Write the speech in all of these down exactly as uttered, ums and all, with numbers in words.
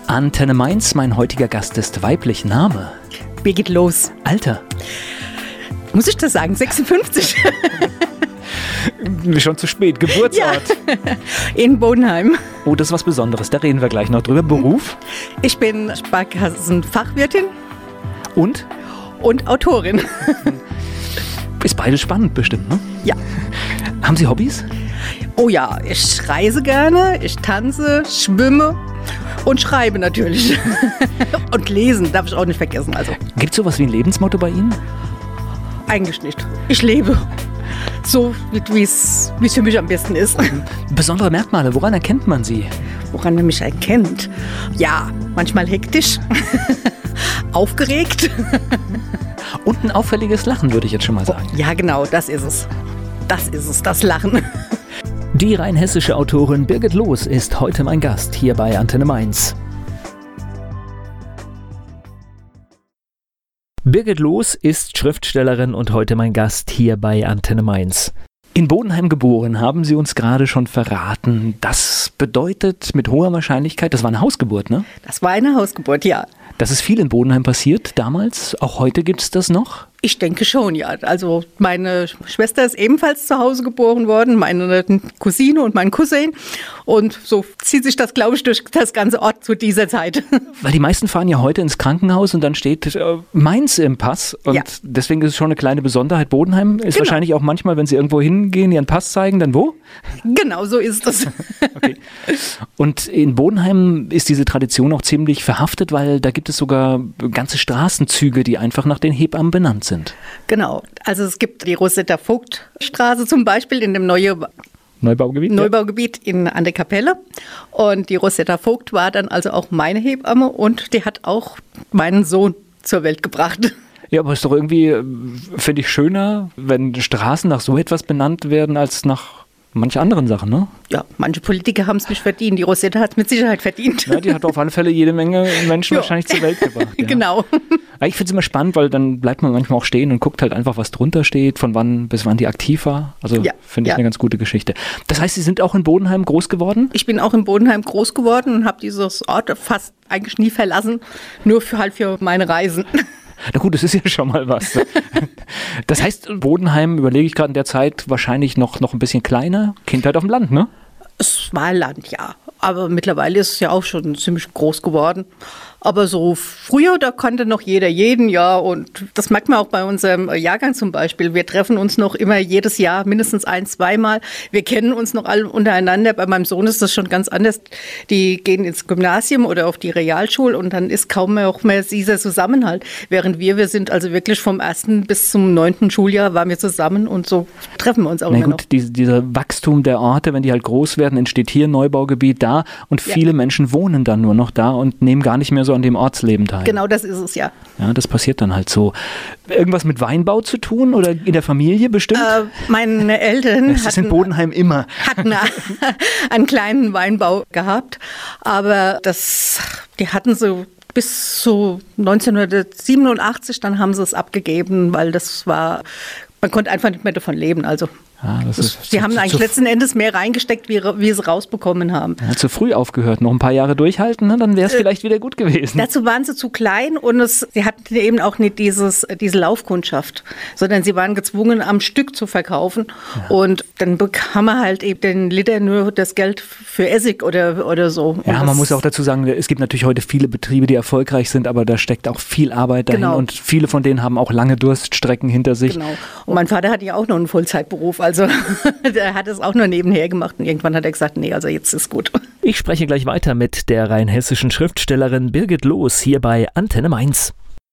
Antenne Mainz, mein heutiger Gast ist weiblich. Name? Birgit Loos. Alter? Muss ich das sagen? sechsundfünfzig. Schon zu spät. Geburtsort? Ja. In Bodenheim. Oh, das ist was Besonderes. Da reden wir gleich noch drüber. Beruf? Ich bin Sparkassenfachwirtin. Und? Und Autorin. Ist beides spannend bestimmt, ne? Ja. Haben Sie Hobbys? Oh ja, ich reise gerne, ich tanze, schwimme und schreibe natürlich. Und lesen darf ich auch nicht vergessen. Also. Gibt es sowas wie ein Lebensmotto bei Ihnen? Eigentlich nicht. Ich lebe so, wie es für mich am besten ist. Besondere Merkmale, woran erkennt man sie? Woran man mich erkennt? Ja, manchmal hektisch, aufgeregt. Und ein auffälliges Lachen, würde ich jetzt schon mal sagen. Ja, genau, das ist es. Das ist es, das Lachen. Die rheinhessische Autorin Birgit Loos ist heute mein Gast hier bei Antenne Mainz. Birgit Loos ist Schriftstellerin und heute mein Gast hier bei Antenne Mainz. In Bodenheim geboren, haben Sie uns gerade schon verraten. Das bedeutet mit hoher Wahrscheinlichkeit, das war eine Hausgeburt, ne? Das war eine Hausgeburt, ja. Das ist viel in Bodenheim passiert damals. Auch heute gibt es das noch? Ich denke schon, ja. Also meine Schwester ist ebenfalls zu Hause geboren worden, meine Cousine und mein Cousin. Und so zieht sich das, glaube ich, durch das ganze Ort zu dieser Zeit. Weil die meisten fahren ja heute ins Krankenhaus und dann steht äh, Mainz im Pass. Und ja. Deswegen ist es schon eine kleine Besonderheit. Bodenheim ist genau. wahrscheinlich auch manchmal, wenn Sie irgendwo hingehen, Ihren Pass zeigen, dann wo? Genau, so ist es. Okay. Und in Bodenheim ist diese Tradition auch ziemlich verhaftet, weil da gibt es sogar ganze Straßenzüge, die einfach nach den Hebammen benannt sind. Genau, also es gibt die Rosetta-Vogt-Straße zum Beispiel in dem neue Neubaugebiet, Neubaugebiet ja. in, an der Kapelle. Und die Rosetta Vogt war dann also auch meine Hebamme und die hat auch meinen Sohn zur Welt gebracht. Ja, aber es ist doch irgendwie, finde ich, schöner, wenn Straßen nach so etwas benannt werden, als nach manche anderen Sachen, ne? Ja, manche Politiker haben es nicht verdient. Die Rosetta hat es mit Sicherheit verdient. Ja, die hat auf alle Fälle jede Menge Menschen wahrscheinlich zur Welt gebracht. Ja. Genau. Aber ich finde es immer spannend, weil dann bleibt man manchmal auch stehen und guckt halt einfach, was drunter steht, von wann bis wann die aktiv war. Also ja, finde ich ja. eine ganz gute Geschichte. Das heißt, Sie sind auch in Bodenheim groß geworden? Ich bin auch in Bodenheim groß geworden und habe dieses Ort fast eigentlich nie verlassen, nur für halt für meine Reisen. Na gut, das ist ja schon mal was. Das heißt, Bodenheim, überlege ich gerade in der Zeit, wahrscheinlich noch, noch ein bisschen kleiner. Kindheit auf dem Land, ne? Es war Land, ja. Aber mittlerweile ist es ja auch schon ziemlich groß geworden. Aber so früher, da kannte noch jeder jeden, ja. Und das merkt man auch bei unserem Jahrgang zum Beispiel. Wir treffen uns noch immer jedes Jahr mindestens ein-, zweimal. Wir kennen uns noch alle untereinander. Bei meinem Sohn ist das schon ganz anders. Die gehen ins Gymnasium oder auf die Realschule und dann ist kaum mehr auch mehr dieser Zusammenhalt. Während wir, wir sind also wirklich vom ersten bis zum neunten Schuljahr waren wir zusammen und so treffen wir uns auch Na immer gut, noch. Die, dieser Wachstum der Orte, wenn die halt groß werden, entsteht hier ein Neubaugebiet da und viele ja. Menschen wohnen dann nur noch da und nehmen gar nicht mehr so an dem Ortsleben teil. Genau, das ist es, ja. Ja, das passiert dann halt so. Irgendwas mit Weinbau zu tun oder in der Familie bestimmt? Äh, meine Eltern das ist in Bodenheim immer. hatten einen kleinen Weinbau gehabt, aber das, die hatten so bis zu neunzehnhundertsiebenundachtzig, dann haben sie es abgegeben, weil das war, man konnte einfach nicht mehr davon leben, also. Ja, das ist Sie zu, haben zu, eigentlich zu, letzten Endes mehr reingesteckt, wie, wie sie rausbekommen haben. Ja, zu früh aufgehört, noch ein paar Jahre durchhalten, ne? Dann wäre es äh, vielleicht wieder gut gewesen. Dazu waren sie zu klein und es, sie hatten eben auch nicht dieses, diese Laufkundschaft, sondern sie waren gezwungen, am Stück zu verkaufen. Ja. Und dann bekam man halt eben den Liter nur das Geld für Essig oder, oder so. Und ja, man muss auch dazu sagen, es gibt natürlich heute viele Betriebe, die erfolgreich sind, aber da steckt auch viel Arbeit dahin genau. und viele von denen haben auch lange Durststrecken hinter sich. Genau. Und mein Vater hatte ja auch noch einen Vollzeitberuf, also der hat es auch nur nebenher gemacht und irgendwann hat er gesagt, nee, also jetzt ist gut. Ich spreche gleich weiter mit der rheinhessischen Schriftstellerin Birgit Loos hier bei Antenne Mainz.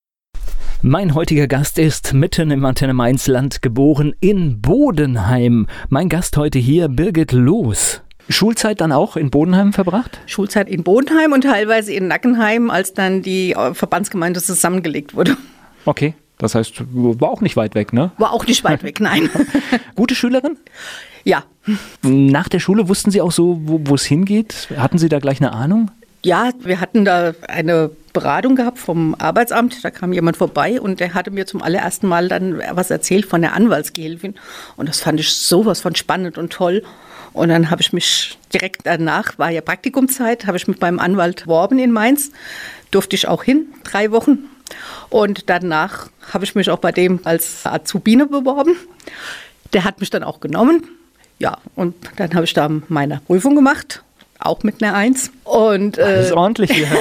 Mein heutiger Gast ist mitten im Antenne Mainz Land geboren in Bodenheim. Mein Gast heute hier, Birgit Loos. Schulzeit dann auch in Bodenheim verbracht? Schulzeit in Bodenheim und teilweise in Nackenheim, als dann die Verbandsgemeinde zusammengelegt wurde. Okay. Das heißt, war auch nicht weit weg, ne? War auch nicht weit weg, nein. Gute Schülerin? Ja. Nach der Schule wussten Sie auch so, wo es hingeht? Hatten Sie da gleich eine Ahnung? Ja, wir hatten da eine Beratung gehabt vom Arbeitsamt. Da kam jemand vorbei und der hatte mir zum allerersten Mal dann was erzählt von der Anwaltsgehilfin. Und das fand ich sowas von spannend und toll. Und dann habe ich mich direkt danach, war ja Praktikumszeit, habe ich mit meinem Anwalt beworben in Mainz. Durfte ich auch hin, drei Wochen. Und danach habe ich mich auch bei dem als Azubine beworben. Der hat mich dann auch genommen. Ja, und dann habe ich da meine Prüfung gemacht, auch mit einer Eins. Und, äh, das ist ordentlich hier.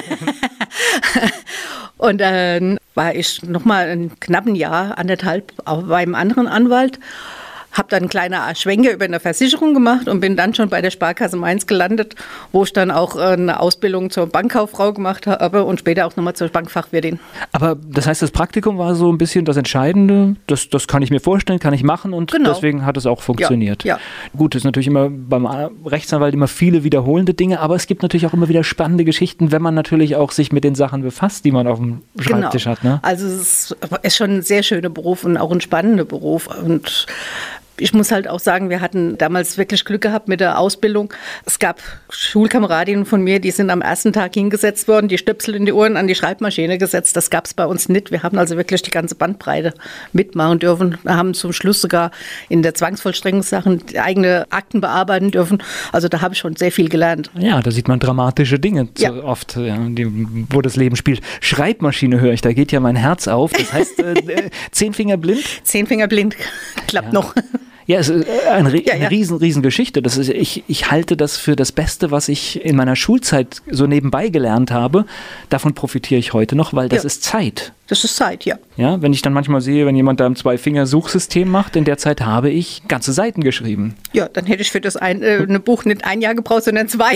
Und dann war ich nochmal ein knappen Jahr, anderthalb, auch beim anderen Anwalt. Habe dann einen kleinen Schwenker über eine Versicherung gemacht und bin dann schon bei der Sparkasse Mainz gelandet, wo ich dann auch eine Ausbildung zur Bankkauffrau gemacht habe und später auch nochmal zur Bankfachwirtin. Aber das heißt, das Praktikum war so ein bisschen das Entscheidende, das, das kann ich mir vorstellen, kann ich machen und genau. Deswegen hat es auch funktioniert. Ja, ja. Gut, es ist natürlich immer beim Rechtsanwalt immer viele wiederholende Dinge, aber es gibt natürlich auch immer wieder spannende Geschichten, wenn man natürlich auch sich mit den Sachen befasst, die man auf dem Schreibtisch genau. hat. Ne? Also es ist schon ein sehr schöner Beruf und auch ein spannender Beruf und ich muss halt auch sagen, wir hatten damals wirklich Glück gehabt mit der Ausbildung. Es gab Schulkameradinnen von mir, die sind am ersten Tag hingesetzt worden, die Stöpsel in die Ohren an die Schreibmaschine gesetzt. Das gab es bei uns nicht. Wir haben also wirklich die ganze Bandbreite mitmachen dürfen. Wir haben zum Schluss sogar in der Zwangsvollstreckungssachen eigene Akten bearbeiten dürfen. Also da habe ich schon sehr viel gelernt. Ja, da sieht man dramatische Dinge ja. oft, ja, die, wo das Leben spielt. Schreibmaschine höre ich, da geht ja mein Herz auf. Das heißt, äh, zehn Finger blind? Zehn Finger blind, klappt ja. noch. Ja, es ist eine, ja, ja. eine riesen, riesen Geschichte. Das ist, ich, ich halte das für das Beste, was ich in meiner Schulzeit so nebenbei gelernt habe. Davon profitiere ich heute noch, weil das ja. ist Zeit. Das ist Zeit, ja. Ja, wenn ich dann manchmal sehe, wenn jemand da ein Zwei-Finger-Suchsystem macht, in der Zeit habe ich ganze Seiten geschrieben. Ja, dann hätte ich für das ein, äh, eine Buch nicht ein Jahr gebraucht, sondern zwei.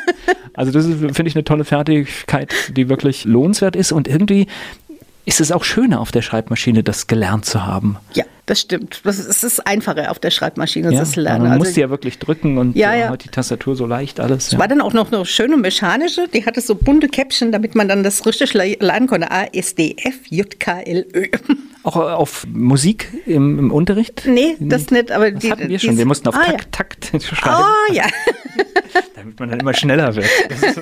Also das ist, finde ich, eine tolle Fertigkeit, die wirklich lohnenswert ist und irgendwie ist es auch schöner auf der Schreibmaschine, das gelernt zu haben. Ja, das stimmt. Das ist, es ist einfacher auf der Schreibmaschine, ja, das zu lernen. Man also, muss ja wirklich drücken und ja, äh, ja. heute die Tastatur so leicht alles. Es ja. war dann auch noch eine schöne mechanische, die hatte so bunte Käppchen, damit man dann das richtig lernen konnte. A, S, D, F, J, K, L, Ö. Auch auf Musik im, im Unterricht? Nee, das nicht. Aber das die, hatten wir schon. Wir mussten auf ah, Takt, ja. Takt schreiben. Oh ja. Damit man dann immer schneller wird. Das ist,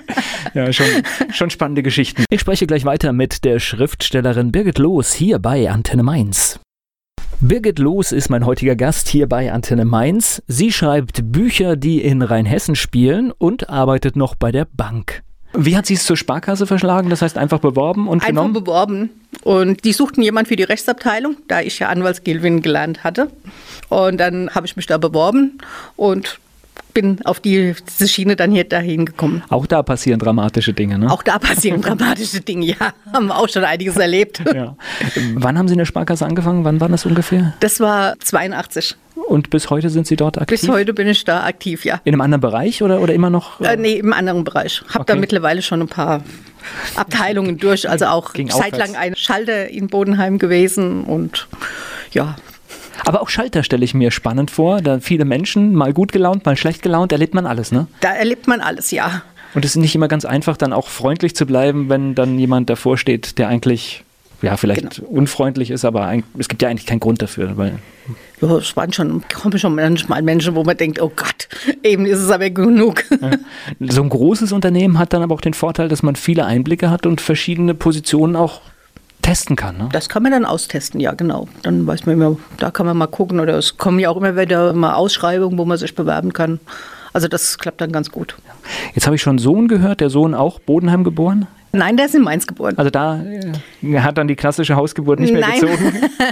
ja, schon, schon spannende Geschichten. Ich spreche gleich weiter mit der Schriftstellerin Birgit Loos hier bei Antenne Mainz. Birgit Loos ist mein heutiger Gast hier bei Antenne Mainz. Sie schreibt Bücher, die in Rheinhessen spielen und arbeitet noch bei der Bank. Wie hat sie es zur Sparkasse verschlagen? Das heißt einfach beworben und einfach genommen? Einfach beworben. Und die suchten jemanden für die Rechtsabteilung, da ich ja Anwaltsgehilfin gelernt hatte. Und dann habe ich mich da beworben und bin auf die, diese Schiene dann hier dahin gekommen. Auch da passieren dramatische Dinge, ne? Auch da passieren dramatische Dinge, ja. Haben wir auch schon einiges erlebt. Ja. Wann haben Sie in der Sparkasse angefangen? Wann war das ungefähr? Das war zweiundachtzig. Und bis heute sind Sie dort aktiv? Bis heute bin ich da aktiv, ja. In einem anderen Bereich oder, oder immer noch? Äh, nee, im anderen Bereich. Habe okay. da mittlerweile schon ein paar Abteilungen durch. Also auch zeitlang ein Schalter in Bodenheim gewesen und ja. Aber auch Schalter stelle ich mir spannend vor. Da viele Menschen, mal gut gelaunt, mal schlecht gelaunt, erlebt man alles, ne? Da erlebt man alles, ja. Und es ist nicht immer ganz einfach, dann auch freundlich zu bleiben, wenn dann jemand davor steht, der eigentlich, ja, vielleicht genau. unfreundlich ist, aber ein, es gibt ja eigentlich keinen Grund dafür. Weil ja, es waren schon, kommen schon manchmal Menschen, wo man denkt, oh Gott, eben ist es aber genug. Ja. So ein großes Unternehmen hat dann aber auch den Vorteil, dass man viele Einblicke hat und verschiedene Positionen auch testen kann, ne? Das kann man dann austesten, ja, genau. Dann weiß man immer, da kann man mal gucken. Oder es kommen ja auch immer wieder mal Ausschreibungen, wo man sich bewerben kann. Also das klappt dann ganz gut. Jetzt habe ich schon Sohn gehört, der Sohn auch Bodenheim geboren? Nein, der ist in Mainz geboren. Also da äh, hat dann die klassische Hausgeburt nicht mehr Nein. gezogen?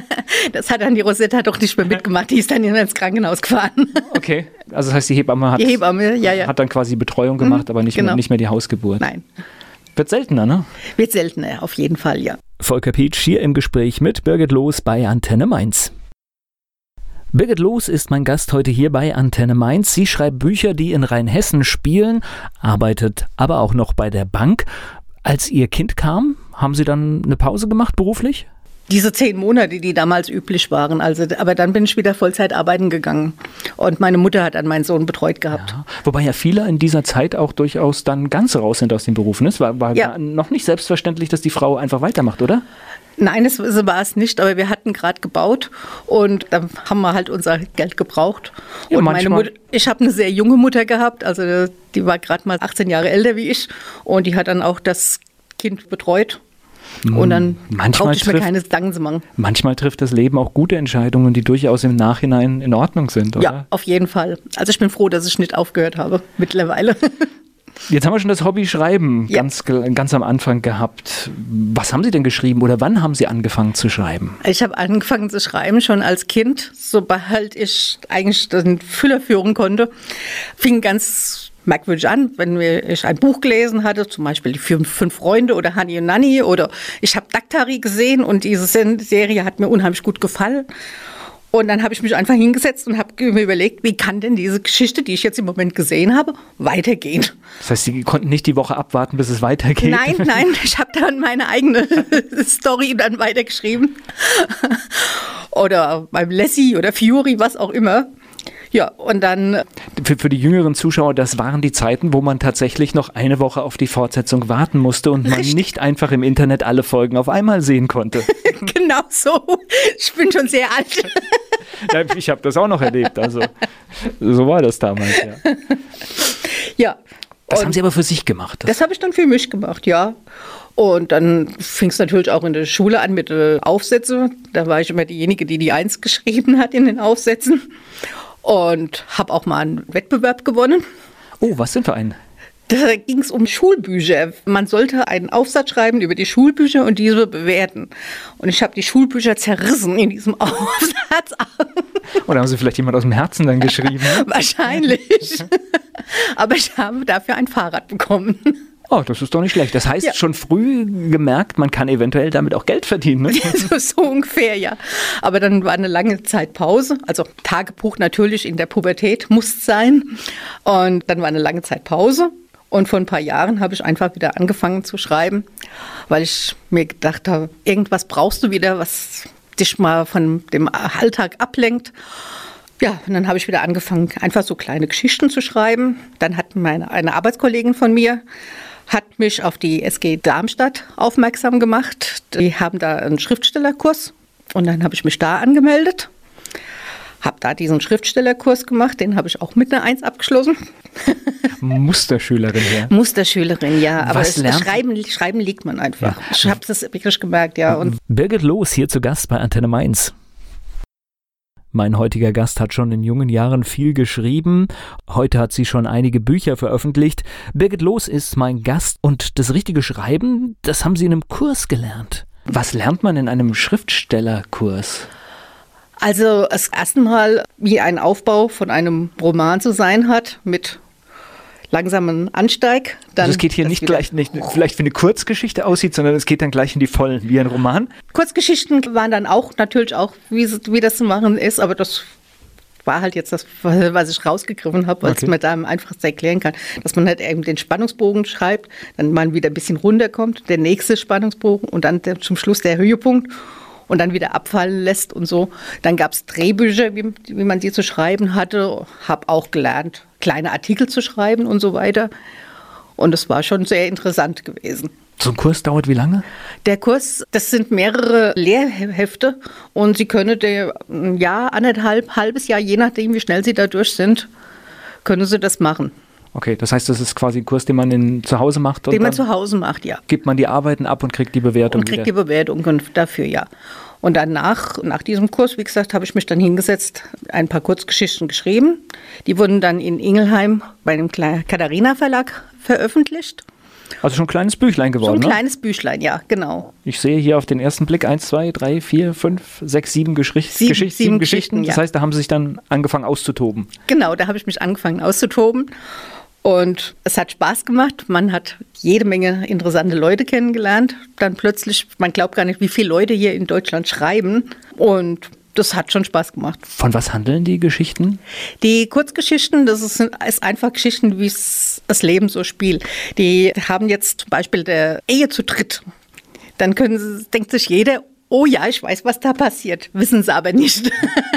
Das hat dann die Rosetta doch nicht mehr mitgemacht. Die ist dann ins Krankenhaus gefahren. Okay, also das heißt, die Hebamme hat, die Hebamme, ja, ja. hat dann quasi Betreuung gemacht, mhm, aber nicht, genau. mehr, nicht mehr die Hausgeburt. Nein. Wird seltener, ne? Wird seltener, auf jeden Fall, ja. Volker Pietsch hier im Gespräch mit Birgit Loos bei Antenne Mainz. Birgit Loos ist mein Gast heute hier bei Antenne Mainz. Sie schreibt Bücher, die in Rheinhessen spielen, arbeitet aber auch noch bei der Bank. Als Ihr Kind kam, haben Sie dann eine Pause gemacht beruflich? Diese zehn Monate, die damals üblich waren. Also, aber dann bin ich wieder Vollzeit arbeiten gegangen. Und meine Mutter hat dann meinen Sohn betreut gehabt. Ja, wobei ja viele in dieser Zeit auch durchaus dann ganz raus sind aus den Berufen. Es war, war ja. noch nicht selbstverständlich, dass die Frau einfach weitermacht, oder? Nein, das war es nicht, aber wir hatten gerade gebaut und dann haben wir halt unser Geld gebraucht. Ja, und meine Mutter, ich habe eine sehr junge Mutter gehabt, also die war gerade mal achtzehn Jahre älter wie ich und die hat dann auch das Kind betreut. Und dann manchmal brauchte ich mir trifft, keine Gedanken zu machen. Manchmal trifft das Leben auch gute Entscheidungen, die durchaus im Nachhinein in Ordnung sind, oder? Ja, auf jeden Fall. Also ich bin froh, dass ich nicht aufgehört habe mittlerweile. Jetzt haben wir schon das Hobby Schreiben Ja. ganz, ganz am Anfang gehabt. Was haben Sie denn geschrieben oder wann haben Sie angefangen zu schreiben? Ich habe angefangen zu schreiben schon als Kind, sobald ich eigentlich den Füller führen konnte. Fing ganz merkwürdig an, wenn ich ein Buch gelesen hatte, zum Beispiel die fünf, fünf Freunde oder Hani und Nanni, oder ich habe Daktari gesehen und diese Serie hat mir unheimlich gut gefallen. Und dann habe ich mich einfach hingesetzt und habe mir überlegt, wie kann denn diese Geschichte, die ich jetzt im Moment gesehen habe, weitergehen? Das heißt, Sie konnten nicht die Woche abwarten, bis es weitergeht? Nein, nein, ich habe dann meine eigene Story dann weitergeschrieben. Oder beim Lassie oder Fury, was auch immer. Ja, und dann... Für, für die jüngeren Zuschauer, das waren die Zeiten, wo man tatsächlich noch eine Woche auf die Fortsetzung warten musste und man Richtig. nicht einfach im Internet alle Folgen auf einmal sehen konnte. Genau so. Ich bin schon sehr alt. Ja, ich habe das auch noch erlebt, also so war das damals, ja. Ja. Das und haben Sie aber für sich gemacht. Das das habe ich dann für mich gemacht, ja. Und dann fing es natürlich auch in der Schule an mit äh, Aufsätzen. Da war ich immer diejenige, die die Eins geschrieben hat in den Aufsätzen. Und habe auch mal einen Wettbewerb gewonnen. oh, was sind für einen? Da ging es um Schulbücher. Man sollte einen Aufsatz schreiben über die Schulbücher und diese bewerten. Und ich habe die Schulbücher zerrissen in diesem Aufsatz. Oder haben Sie vielleicht jemand aus dem Herzen dann geschrieben? Wahrscheinlich. Aber ich habe dafür ein Fahrrad bekommen. Oh, das ist doch nicht schlecht. Das heißt, Ja. schon früh gemerkt, man kann eventuell damit auch Geld verdienen. Ne? so, so ungefähr, ja. Aber dann war eine lange Zeit Pause. Also Tagebuch natürlich in der Pubertät muss sein. Und dann war eine lange Zeit Pause. Und vor ein paar Jahren habe ich einfach wieder angefangen zu schreiben, weil ich mir gedacht habe, irgendwas brauchst du wieder, was dich mal von dem Alltag ablenkt. Ja, und dann habe ich wieder angefangen, einfach so kleine Geschichten zu schreiben. Dann hat meine, eine Arbeitskollegin von mir hat mich auf die S G Darmstadt aufmerksam gemacht. Die haben da einen Schriftstellerkurs und dann habe ich mich da angemeldet. Habe da diesen Schriftstellerkurs gemacht, den habe ich auch mit einer Eins abgeschlossen. Musterschülerin, ja. Musterschülerin, ja. Aber Was das, das lernt- Schreiben, Schreiben liegt man einfach. Ich habe das wirklich gemerkt, ja. Und Birgit Loos hier zu Gast bei Antenne Mainz. Mein heutiger Gast hat schon in jungen Jahren viel geschrieben. Heute hat sie schon einige Bücher veröffentlicht. Birgit Loos ist mein Gast und das richtige Schreiben, das haben Sie in einem Kurs gelernt. Was lernt man in einem Schriftstellerkurs? also das erste Mal, wie ein Aufbau von einem Roman zu sein hat, mit langsamen Ansteig. Dann Also es geht hier das nicht wieder- gleich, nicht vielleicht wie eine Kurzgeschichte aussieht, sondern es geht dann gleich in die Vollen, wie ein Roman. Kurzgeschichten waren dann auch natürlich auch, wie, es- wie das zu machen ist, aber das war halt jetzt das, was ich rausgegriffen habe, weil Okay. es mir da am einfachsten erklären kann, dass man halt eben den Spannungsbogen schreibt, dann man wieder ein bisschen runterkommt, der nächste Spannungsbogen und dann der, zum Schluss der Höhepunkt und dann wieder abfallen lässt und so. Dann gab es Drehbücher, wie, wie man die zu schreiben hatte, habe auch gelernt, kleine Artikel zu schreiben und so weiter. Und es war schon sehr interessant gewesen. So ein Kurs dauert wie lange? Der Kurs, das sind mehrere Lehrhefte und Sie können der, ein Jahr, anderthalb, halbes Jahr, je nachdem, wie schnell Sie da durch sind, können Sie das machen. Okay, das heißt, das ist quasi ein Kurs, den man in, zu Hause macht und Den man dann zu Hause macht, ja. gibt man die Arbeiten ab und kriegt die Bewertung Und kriegt die wieder. Bewertung dafür, ja. Und danach, nach diesem Kurs, wie gesagt, habe ich mich dann hingesetzt, ein paar Kurzgeschichten geschrieben. Die wurden dann in Ingelheim bei einem Katharina Verlag veröffentlicht. Also schon ein kleines Büchlein So geworden, ein ne? kleines Büchlein, ja, genau. Ich sehe hier auf den ersten Blick eins, zwei, drei, vier, fünf, sechs, sieben Geschicht Sieben- Geschicht sieben Geschichten. Geschichten, Das ja. heißt, da haben Sie sich dann angefangen auszutoben. Genau, da habe ich mich angefangen auszutoben. Und es hat Spaß gemacht. Man hat jede Menge interessante Leute kennengelernt. Dann plötzlich, man glaubt gar nicht, wie viele Leute hier in Deutschland schreiben. Und das hat schon Spaß gemacht. Von was handeln die Geschichten? Die Kurzgeschichten, das ist, ist einfach Geschichten, wie es das Leben so spielt. Die haben jetzt zum Beispiel der Ehe zu dritt. Dann können sie, denkt sich jeder, oh ja, ich weiß, was da passiert. Wissen sie aber nicht.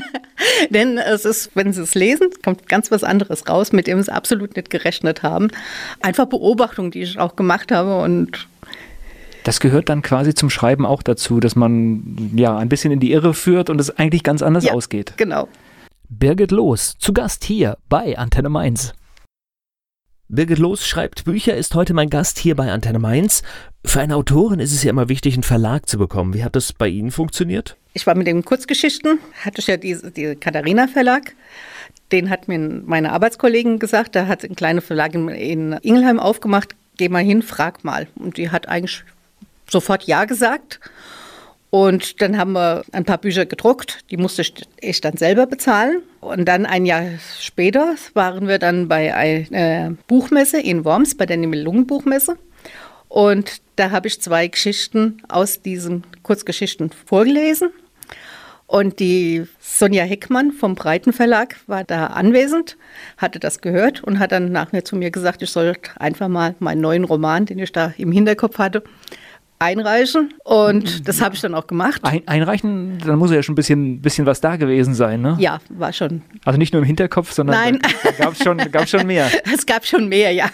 Denn es ist, wenn sie es lesen, kommt ganz was anderes raus, mit dem sie absolut nicht gerechnet haben. Einfach Beobachtungen, die ich auch gemacht habe und Das gehört dann quasi zum Schreiben auch dazu, dass man ja ein bisschen in die Irre führt und es eigentlich ganz anders ja, ausgeht. Genau. Birgit Loos, zu Gast hier bei Antenne Mainz. Birgit Loos schreibt Bücher, ist heute mein Gast hier bei Antenne Mainz. Für eine Autorin ist es ja immer wichtig, einen Verlag zu bekommen. Wie hat das bei Ihnen funktioniert? Ich war mit den Kurzgeschichten, hatte ich ja diese, diese Katharina Verlag. Den hat mir meine Arbeitskollegin gesagt, da hat ein kleiner Verlag in, in Ingelheim aufgemacht. Geh mal hin, frag mal. Und die hat eigentlich sofort Ja gesagt. Und dann haben wir ein paar Bücher gedruckt, die musste ich dann selber bezahlen. Und dann ein Jahr später waren wir dann bei einer Buchmesse in Worms, bei der Nibelungen-Buchmesse. Und da habe ich zwei Geschichten aus diesen Kurzgeschichten vorgelesen. Und die Sonja Heckmann vom Breiten Verlag war da anwesend, hatte das gehört und hat dann nachher zu mir gesagt, ich sollte einfach mal meinen neuen Roman, den ich da im Hinterkopf hatte, einreichen. Und das habe ich dann auch gemacht. Ein, einreichen, dann muss ja schon ein bisschen, bisschen was da gewesen sein, ne? Ja, war schon. Also nicht nur im Hinterkopf, sondern Nein. da gab es schon, gab's schon mehr. Es gab schon mehr, ja.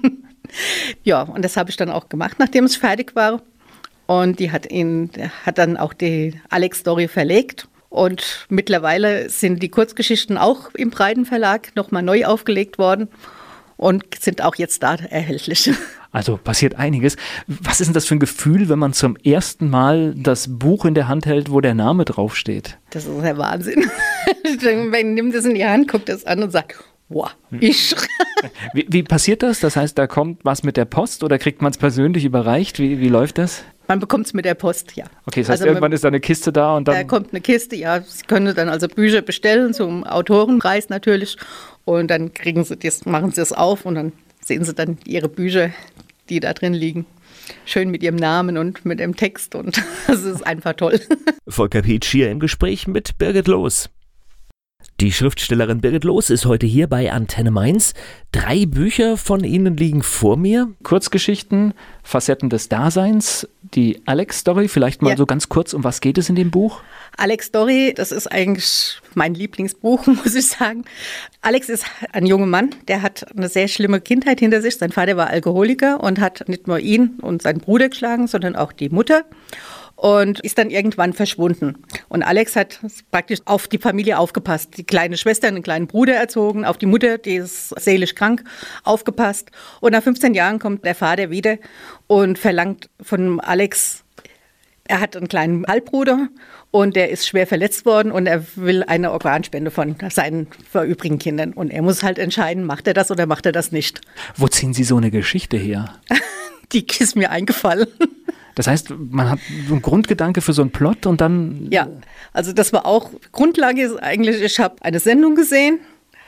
Ja, und das habe ich dann auch gemacht, nachdem es fertig war. Und die hat, ihn, hat dann auch die Alex Story verlegt. Und mittlerweile sind die Kurzgeschichten auch im Breiten Verlag nochmal neu aufgelegt worden und sind auch jetzt da erhältlich. Also passiert einiges. Was ist denn das für ein Gefühl, wenn man zum ersten Mal das Buch in der Hand hält, wo der Name draufsteht? Das ist der Wahnsinn. Man nimmt das in die Hand, guckt das an und sagt, wow, ich. Wie, wie passiert das? Das heißt, da kommt was mit der Post oder kriegt man es persönlich überreicht? Wie, wie läuft das? Man bekommt es mit der Post, ja. Okay, das heißt, also irgendwann ist da eine Kiste da und dann... Da kommt eine Kiste, ja. Sie können dann also Bücher bestellen, zum Autorenpreis natürlich. Und dann kriegen Sie das, machen Sie es auf und dann sehen Sie dann Ihre Bücher, die da drin liegen. Schön mit Ihrem Namen und mit dem Text und das ist einfach toll. Volker Pietsch hier im Gespräch mit Birgit Loos. Die Schriftstellerin Birgit Loos ist heute hier bei Antenne Mainz. Drei Bücher von Ihnen liegen vor mir. Kurzgeschichten, Facetten des Daseins, die Alex Story. Vielleicht mal ja. so ganz kurz, um was geht es in dem Buch? Alex Story, das ist eigentlich mein Lieblingsbuch, muss ich sagen. Alex ist ein junger Mann, der hat eine sehr schlimme Kindheit hinter sich. Sein Vater war Alkoholiker und hat nicht nur ihn und seinen Bruder geschlagen, sondern auch die Mutter. Und ist dann irgendwann verschwunden. Und Alex hat praktisch auf die Familie aufgepasst. Die kleine Schwester, einen kleinen Bruder erzogen, auf die Mutter, die ist seelisch krank, aufgepasst. Und nach fünfzehn Jahren kommt der Vater wieder und verlangt von Alex, er hat einen kleinen Halbbruder und der ist schwer verletzt worden und er will eine Organspende von seinen übrigen Kindern. Und er muss halt entscheiden, macht er das oder macht er das nicht. Wo ziehen Sie so eine Geschichte her? Die ist mir eingefallen. Das heißt, man hat so einen Grundgedanke für so einen Plot und dann... Ja, also das war auch, Grundlage ist eigentlich, ich habe eine Sendung gesehen,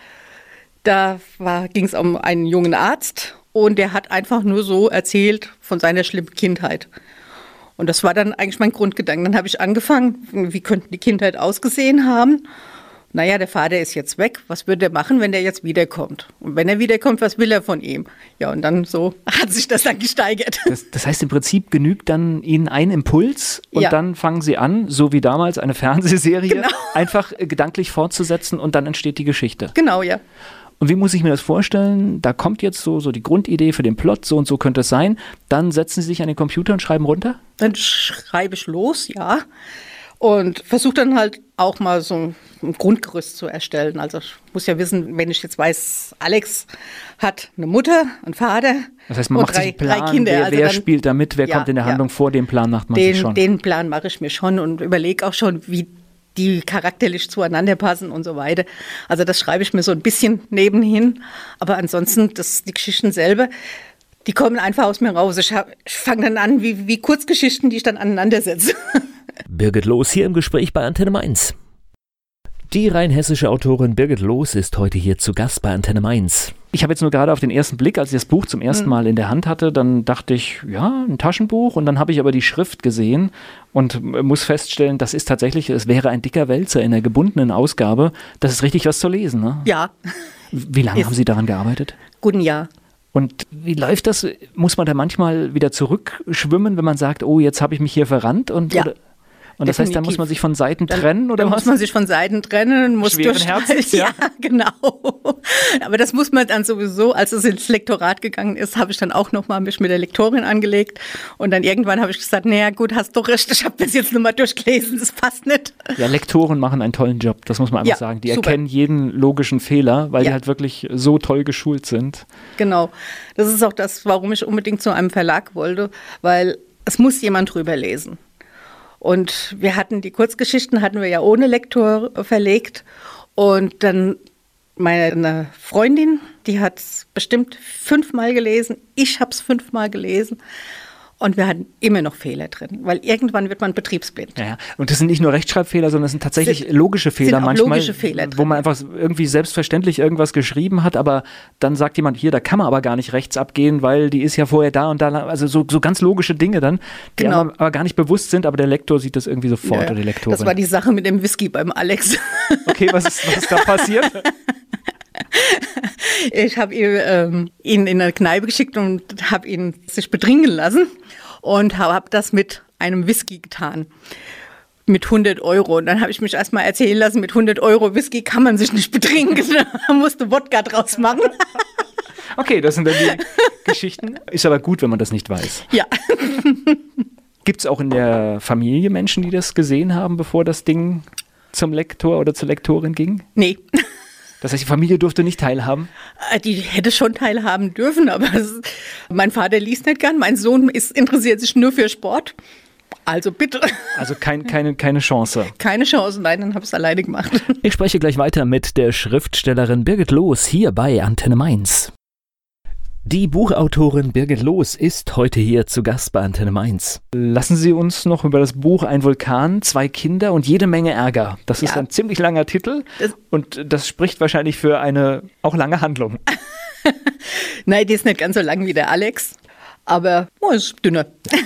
da ging es um einen jungen Arzt und der hat einfach nur so erzählt von seiner schlimmen Kindheit. Und das war dann eigentlich mein Grundgedanke. Dann habe ich angefangen, wie könnte die Kindheit ausgesehen haben? Naja, der Vater ist jetzt weg, was würde er machen, wenn der jetzt wiederkommt? Und wenn er wiederkommt, was will er von ihm? Ja, und dann so hat sich das dann gesteigert. Das, das heißt, im Prinzip genügt dann Ihnen ein Impuls und ja. dann fangen Sie an, so wie damals eine Fernsehserie, genau. einfach gedanklich fortzusetzen und dann entsteht die Geschichte. Genau, ja. Und wie muss ich mir das vorstellen? Da kommt jetzt so, so die Grundidee für den Plot, so und so könnte es sein. Dann setzen Sie sich an den Computer und schreiben runter? Dann schreibe ich los, ja. Und versuche dann halt auch mal so ein Grundgerüst zu erstellen. Also ich muss ja wissen, wenn ich jetzt weiß, Alex hat eine Mutter, einen Vater das heißt, man und macht drei, sich einen Plan, drei Kinder. Wer, also wer dann, spielt da mit, wer ja, kommt in der Handlung ja. vor, den Plan macht man den, sich schon. Den Plan mache ich mir schon und überlege auch schon, wie die charakterlich zueinander passen und so weiter. Also das schreibe ich mir so ein bisschen nebenhin. Aber ansonsten, das, die Geschichten selber, die kommen einfach aus mir raus. Ich, ich fange dann an wie, wie Kurzgeschichten, die ich dann aneinander setze. Birgit Loos hier im Gespräch bei Antenne Mainz. Die rheinhessische Autorin Birgit Loos ist heute hier zu Gast bei Antenne Mainz. Ich habe jetzt nur gerade auf den ersten Blick, als ich das Buch zum ersten Mal in der Hand hatte, dann dachte ich, ja, ein Taschenbuch. Und dann habe ich aber die Schrift gesehen und muss feststellen, das ist tatsächlich, es wäre ein dicker Wälzer in der gebundenen Ausgabe. Das ist richtig was zu lesen, ne? Ja. Wie lange haben Sie daran gearbeitet? Guten Jahr. Und wie läuft das? Muss man da manchmal wieder zurückschwimmen, wenn man sagt, oh, jetzt habe ich mich hier verrannt? Und, ja. Oder, Und das definitiv. heißt, da muss man sich von Seiten Dann, trennen, oder da was? muss man sich von Seiten trennen, muss Schweren durchstreichen. Herzens, ja. Ja, genau. Aber das muss man dann sowieso, als es ins Lektorat gegangen ist, habe ich dann auch nochmal mich mit der Lektorin angelegt. Und dann irgendwann habe ich gesagt, naja gut, hast doch recht, ich habe das jetzt nochmal durchgelesen, das passt nicht. Ja, Lektoren machen einen tollen Job, das muss man einfach Ja, sagen. Die super. erkennen jeden logischen Fehler, weil Ja. die halt wirklich so toll geschult sind. Genau. Das ist auch das, warum ich unbedingt zu einem Verlag wollte, weil es muss jemand drüber lesen. Und wir hatten die Kurzgeschichten, hatten wir ja ohne Lektor verlegt. Und dann meine Freundin, die hat es bestimmt fünfmal gelesen. Ich habe es fünfmal gelesen. Und wir hatten immer noch Fehler drin, weil irgendwann wird man betriebsblind. Ja, und das sind nicht nur Rechtschreibfehler, sondern es sind tatsächlich Sind- logische Fehler sind auch manchmal, logische Fehler drin. wo man einfach irgendwie selbstverständlich irgendwas geschrieben hat, aber dann sagt jemand, hier, da kann man aber gar nicht rechts abgehen, weil die ist ja vorher da und da, also so, so ganz logische Dinge dann, die Genau. aber, aber gar nicht bewusst sind, aber der Lektor sieht das irgendwie sofort, Ja, oder die Lektorin. das war die Sache mit dem Whisky beim Alex. Okay, was ist, was ist da passiert? Ich habe ihn, ähm, ihn in eine Kneipe geschickt und habe ihn sich betrinken lassen und habe hab das mit einem Whisky getan. Mit hundert Euro. Und dann habe ich mich erstmal erzählen lassen, mit hundert Euro Whisky kann man sich nicht betrinken. Da musste Wodka draus machen. Okay, das sind dann die Geschichten. Ist aber gut, wenn man das nicht weiß. Ja. Gibt es auch in der Familie Menschen, die das gesehen haben, bevor das Ding zum Lektor oder zur Lektorin ging? Nee. Das heißt, die Familie durfte nicht teilhaben? Die hätte schon teilhaben dürfen, aber es, mein Vater liest nicht gern. Mein Sohn ist, interessiert sich nur für Sport. Also bitte. Also kein, keine, keine Chance. Keine Chance, nein, dann habe ich es alleine gemacht. Ich spreche gleich weiter mit der Schriftstellerin Birgit Loos hier bei Antenne Mainz. Die Buchautorin Birgit Loos ist heute hier zu Gast bei Antenne Mainz. Lassen Sie uns noch über das Buch Ein Vulkan, zwei Kinder und jede Menge Ärger. Das ist Ja. ein ziemlich langer Titel Das- und das spricht wahrscheinlich für eine auch lange Handlung. Nein, die ist nicht ganz so lang wie der Alex, aber oh, ist dünner.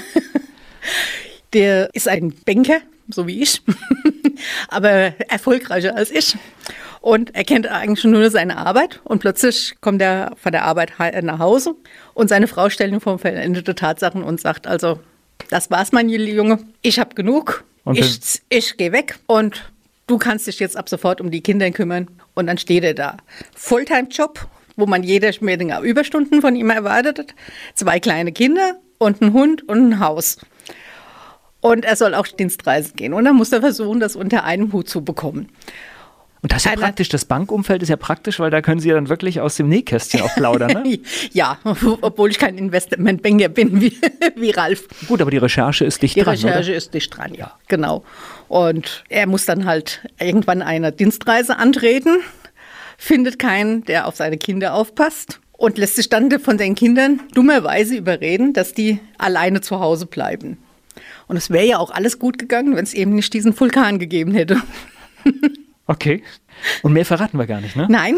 Der ist ein Banker, so wie ich, aber erfolgreicher als ich. Und er kennt eigentlich nur seine Arbeit. Und plötzlich kommt er von der Arbeit he- nach Hause und seine Frau stellt ihn vor vollendete Tatsachen und sagt, also, das war's, mein Junge, ich habe genug, Und ich, ich gehe weg und du kannst dich jetzt ab sofort um die Kinder kümmern. Und dann steht er da. Fulltime-Job, wo man jede Menge Überstunden von ihm erwartet hat, zwei kleine Kinder und ein Hund und ein Haus. Und er soll auch Dienstreisen gehen. Und dann muss er versuchen, das unter einem Hut zu bekommen. Und das ist ja Einer- praktisch, das Bankumfeld ist ja praktisch, weil da können Sie ja dann wirklich aus dem Nähkästchen auch plaudern. Ne? Ja, obwohl ich kein Investmentbanker bin wie, wie Ralf. Gut, aber die Recherche ist dicht Die dran, Recherche oder? ist dicht dran, ja, genau. Und er muss dann halt irgendwann eine Dienstreise antreten, findet keinen, der auf seine Kinder aufpasst und lässt sich dann von den Kindern dummerweise überreden, dass die alleine zu Hause bleiben. Und es wäre ja auch alles gut gegangen, wenn es eben nicht diesen Vulkan gegeben hätte. Okay. Und mehr verraten wir gar nicht, ne? Nein.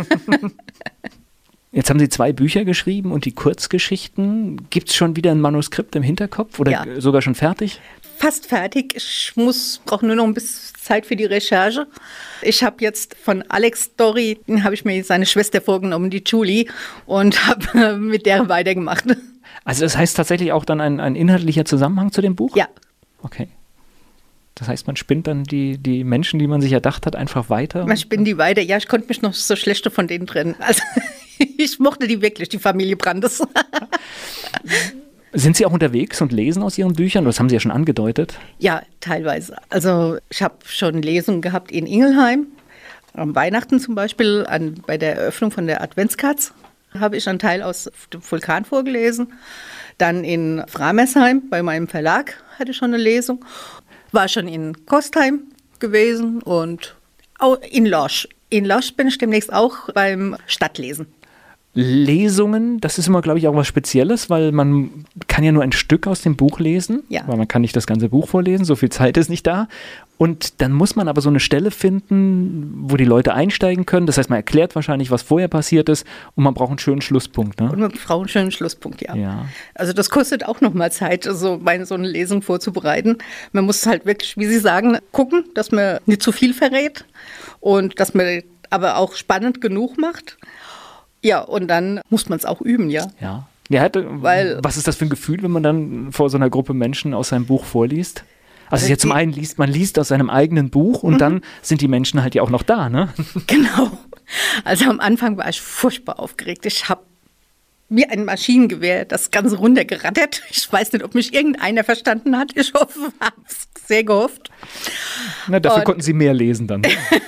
Jetzt haben Sie zwei Bücher geschrieben und die Kurzgeschichten. Gibt es schon wieder ein Manuskript im Hinterkopf oder Ja. sogar schon fertig? Fast fertig. Ich muss brauche nur noch ein bisschen Zeit für die Recherche. Ich habe jetzt von Alex Story, habe ich mir seine Schwester vorgenommen, die Julie, und habe mit der weitergemacht. Also das heißt tatsächlich auch dann ein, ein inhaltlicher Zusammenhang zu dem Buch? Ja, Okay. Das heißt, man spinnt dann die, die Menschen, die man sich erdacht hat, einfach weiter? ich bin die weiter. Ja, ich konnte mich noch so schlechte von denen trennen. Also ich mochte die wirklich, die Familie Brandes. Sind Sie auch unterwegs und lesen aus Ihren Büchern? Das haben Sie ja schon angedeutet. Ja, teilweise. Also ich habe schon Lesungen gehabt in Ingelheim, am Weihnachten zum Beispiel, an, bei der Eröffnung von der Adventskatz habe ich einen Teil aus dem Vulkan vorgelesen. Dann in Framersheim bei meinem Verlag hatte ich schon eine Lesung. War schon in Kostheim gewesen und auch in Lorsch. In Lorsch bin ich demnächst auch beim Stadtlesen. Lesungen, das ist immer, glaube ich, auch was Spezielles, weil man kann ja nur ein Stück aus dem Buch lesen, Ja. weil man kann nicht das ganze Buch vorlesen, so viel Zeit ist nicht da. Und dann muss man aber so eine Stelle finden, wo die Leute einsteigen können. Das heißt, man erklärt wahrscheinlich, was vorher passiert ist und man braucht einen schönen Schlusspunkt. Ne? Und mit Frau einen schönen Schlusspunkt, ja. Ja. Also das kostet auch nochmal Zeit, so, meine, so eine Lesung vorzubereiten. Man muss halt wirklich, wie Sie sagen, gucken, dass man nicht zu viel verrät und dass man aber auch spannend genug macht. Ja, und dann muss man es auch üben, ja. Ja. Ja, hatte, Weil- was ist das für ein Gefühl, wenn man dann vor so einer Gruppe Menschen aus seinem Buch vorliest? Also ja, zum einen liest man liest aus seinem eigenen Buch und mhm. dann sind die Menschen halt ja auch noch da, ne? Genau. Also am Anfang war ich furchtbar aufgeregt. Ich habe wie ein Maschinengewehr das Ganze runtergerattert. Ich weiß nicht, ob mich irgendeiner verstanden hat. Ich hoffe, habe es sehr gehofft. Na, dafür und konnten Sie mehr lesen dann.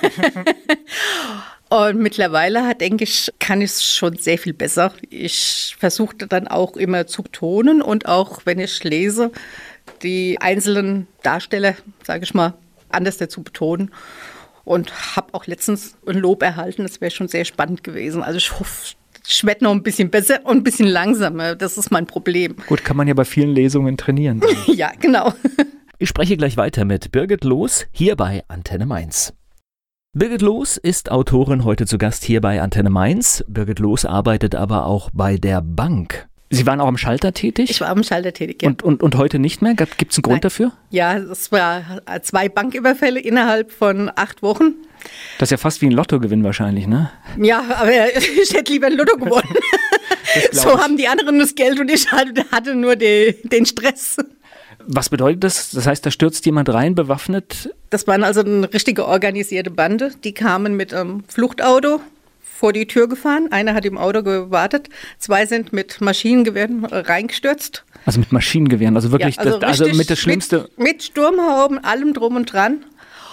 Und mittlerweile, denke ich, kann ich es schon sehr viel besser. Ich versuchte dann auch immer zu betonen und auch, wenn ich lese, die einzelnen Darsteller, sage ich mal, anders dazu betonen. Und habe auch letztens ein Lob erhalten. Das wäre schon sehr spannend gewesen. Also ich hoffe, ich werde noch ein bisschen besser und ein bisschen langsamer. Das ist mein Problem. Gut, kann man ja bei vielen Lesungen trainieren. Ja, genau. Ich spreche gleich weiter mit Birgit Loos hier bei Antenne Mainz. Birgit Loos ist Autorin, heute zu Gast hier bei Antenne Mainz. Birgit Loos arbeitet aber auch bei der Bank. Sie waren auch am Schalter tätig? Ich war am Schalter tätig, ja. Und, und, und heute nicht mehr? Gibt es einen Grund Nein. dafür? Ja, es war zwei Banküberfälle innerhalb von acht Wochen. Das ist ja fast wie ein Lottogewinn wahrscheinlich, ne? Ja, aber ich hätte lieber ein Lotto gewonnen. So ich. Haben die anderen das Geld und ich hatte nur die, den Stress. Was bedeutet das? Das heißt, da stürzt jemand rein, bewaffnet? Das waren also eine richtige organisierte Bande. Die kamen mit einem Fluchtauto vor die Tür gefahren. Einer hat im Auto gewartet. Zwei sind mit Maschinengewehren reingestürzt. Also mit Maschinengewehren, also wirklich, ja, also, das, also mit das Schlimmste. Mit, mit Sturmhauben, allem drum und dran.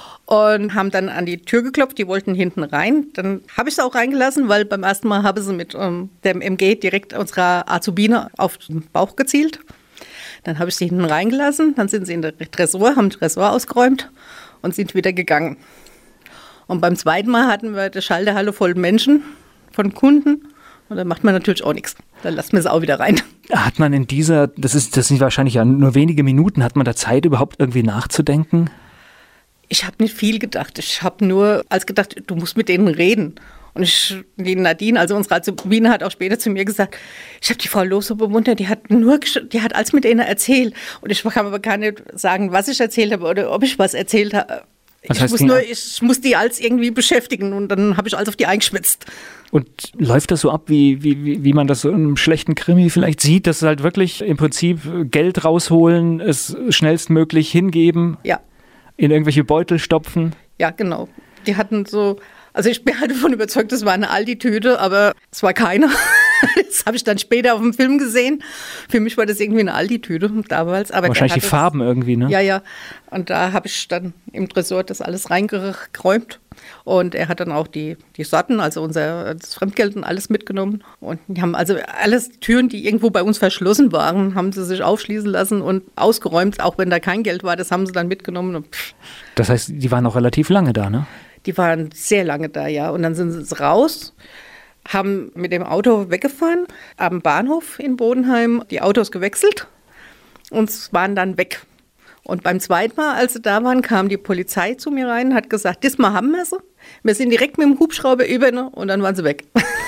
Und haben dann an die Tür geklopft, die wollten hinten rein. Dann habe ich sie auch reingelassen, weil beim ersten Mal habe sie mit ähm, dem M G direkt unserer Azubine auf den Bauch gezielt. Dann habe ich sie hinten reingelassen, dann sind sie in der Tresor, haben den Tresor ausgeräumt und sind wieder gegangen. Und beim zweiten Mal hatten wir die Schalterhalle voll Menschen von Kunden und da macht man natürlich auch nichts. Dann lassen wir sie auch wieder rein. Hat man in dieser, das ist, das sind wahrscheinlich ja nur wenige Minuten, hat man da Zeit überhaupt irgendwie nachzudenken? Ich habe nicht viel gedacht. Ich habe nur als gedacht, du musst mit denen reden. Und ich, die Nadine, also unsere Azubine, hat auch später zu mir gesagt, ich habe die Frau Loos so bewundert, die hat nur, die hat alles mit denen erzählt. Und ich kann aber gar nicht sagen, was ich erzählt habe oder ob ich was erzählt habe. Ich muss, nur, ich muss die als irgendwie beschäftigen und dann habe ich alles auf die eingeschwitzt. Und läuft das so ab, wie, wie, wie man das so in einem schlechten Krimi vielleicht sieht, dass sie halt wirklich im Prinzip Geld rausholen, es schnellstmöglich hingeben, ja. in irgendwelche Beutel stopfen? Ja, genau. Die hatten so, also ich bin halt davon überzeugt, das war eine Aldi-Tüte, aber es war keine. Das habe ich dann später auf dem Film gesehen. Für mich war das irgendwie eine Aldi-Tüte damals. Aber wahrscheinlich die Farben irgendwie, ne? Ja, ja. Und da habe ich dann im Tresor das alles reingeräumt. Und er hat dann auch die, die Sorten, also unser das Fremdgeld und alles mitgenommen. Und die haben also alles Türen, die irgendwo bei uns verschlossen waren, haben sie sich aufschließen lassen und ausgeräumt, auch wenn da kein Geld war, das haben sie dann mitgenommen. Und das heißt, die waren auch relativ lange da, ne? Die waren sehr lange da, ja. Und dann sind sie raus, haben mit dem Auto weggefahren, am Bahnhof in Bodenheim die Autos gewechselt und waren dann weg. Und beim zweiten Mal, als sie da waren, kam die Polizei zu mir rein und hat gesagt, diesmal haben wir sie. Wir sind direkt mit dem Hubschrauber über, ne? Und dann waren sie weg.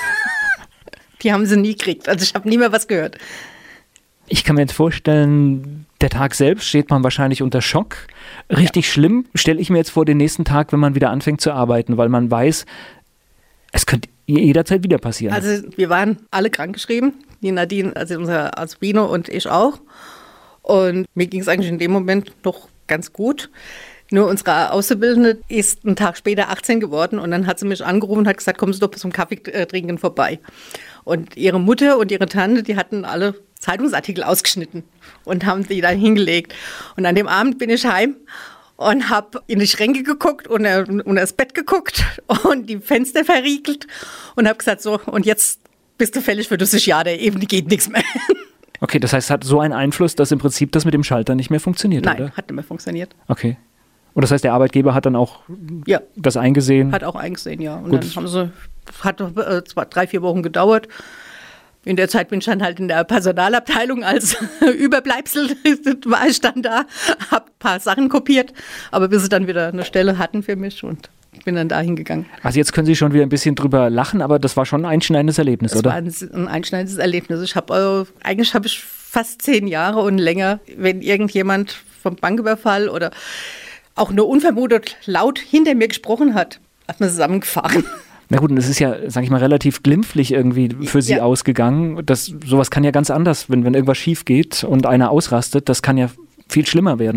Die haben sie nie gekriegt. Also ich habe nie mehr was gehört. Ich kann mir jetzt vorstellen, der Tag selbst steht man wahrscheinlich unter Schock. Richtig ja. Schlimm stelle ich mir jetzt vor den nächsten Tag, wenn man wieder anfängt zu arbeiten, weil man weiß, es könnte jederzeit wieder passieren. Also wir waren alle krankgeschrieben, die Nadine, also unser Azubine und ich auch. Und mir ging es eigentlich in dem Moment noch ganz gut. Nur unsere Auszubildende ist einen Tag später achtzehn geworden und dann hat sie mich angerufen und hat gesagt, kommen Sie doch zum Kaffee trinken vorbei. Und ihre Mutter und ihre Tante, die hatten alle Zeitungsartikel ausgeschnitten und haben die dann hingelegt. Und an dem Abend bin ich heim und habe in die Schränke geguckt und unter das Bett geguckt und die Fenster verriegelt und habe gesagt, so, und jetzt bist du fällig für das Jahr, der eben geht nichts mehr. Okay, das heißt, es hat so einen Einfluss, dass im Prinzip das mit dem Schalter nicht mehr funktioniert, Nein, oder? Nein, hat nicht mehr funktioniert. Okay. Und das heißt, der Arbeitgeber hat dann auch ja. das eingesehen? Hat auch eingesehen, ja. Und Gut. dann haben sie, hat äh, zwei, drei, vier Wochen gedauert. In der Zeit bin ich dann halt in der Personalabteilung als Überbleibsel, war ich dann da, habe ein paar Sachen kopiert, aber bis sie dann wieder eine Stelle hatten für mich und bin dann da hingegangen. Also jetzt können Sie schon wieder ein bisschen drüber lachen, aber das war schon ein einschneidendes Erlebnis, das oder? Das war ein, ein einschneidendes Erlebnis. Ich habe äh, eigentlich habe ich fast zehn Jahre und länger, wenn irgendjemand vom Banküberfall oder auch nur unvermutet laut hinter mir gesprochen hat, hat man zusammengefahren. Na gut, und es ist ja, sag ich mal, relativ glimpflich irgendwie für Sie ja. ausgegangen. Das, sowas kann ja ganz anders, wenn, wenn irgendwas schief geht und einer ausrastet, das kann ja viel schlimmer werden.